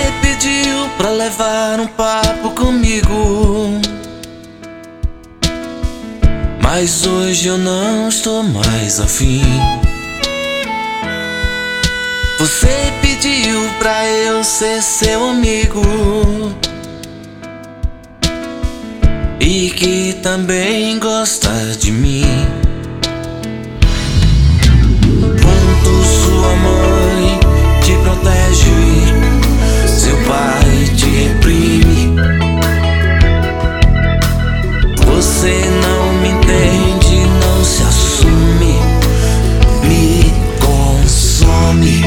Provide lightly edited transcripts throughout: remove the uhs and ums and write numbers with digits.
Você pediu pra levar um papo comigo, mas hoje eu não estou mais afim. Você pediu pra eu ser seu amigo e que também gosta de mim. Quanto sua mãe te protege, seu pai te reprime. Você não me entende, não se assume, me consome.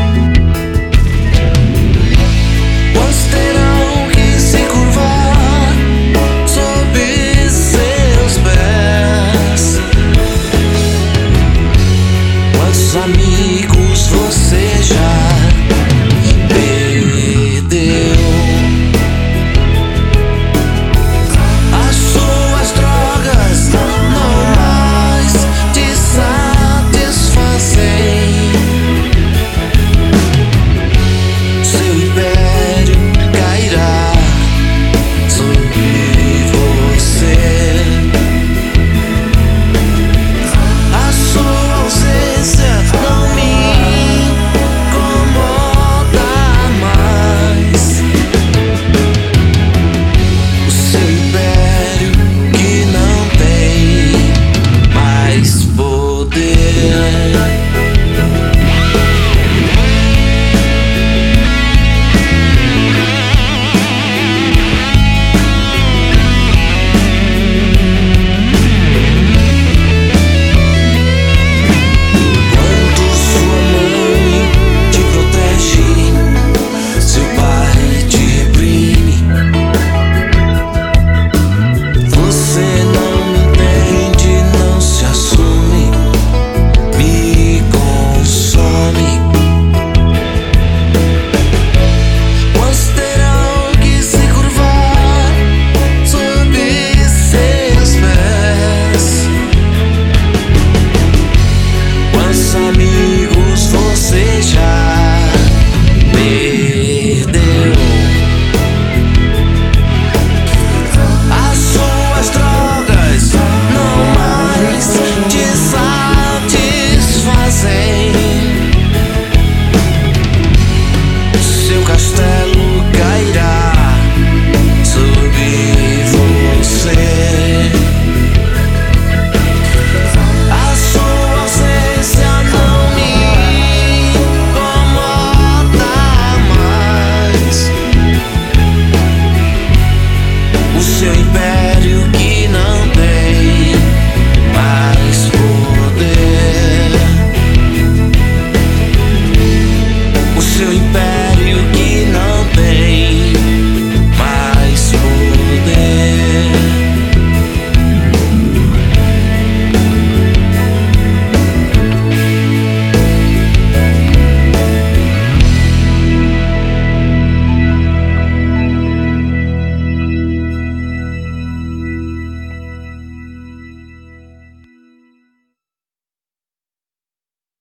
Quantos terão que se curvar sob seus pés? Quantos amigos você já perdeu? As suas drogas não mais te satisfazem. Seu império cairá sobre você. A sua ausência não me incomoda mais. O seu império que não tem mais poder. Quanto sua mãe te protege, seu pai te reprime. Você não me entende, não se assume, me consome. Quantos terão que se curvar sob seus pés? Quantos amigos você já perdeu? As suas drogas não mais te satisfazem. Seu castelo cairá sobre você. A sua ausência não me incomoda mais.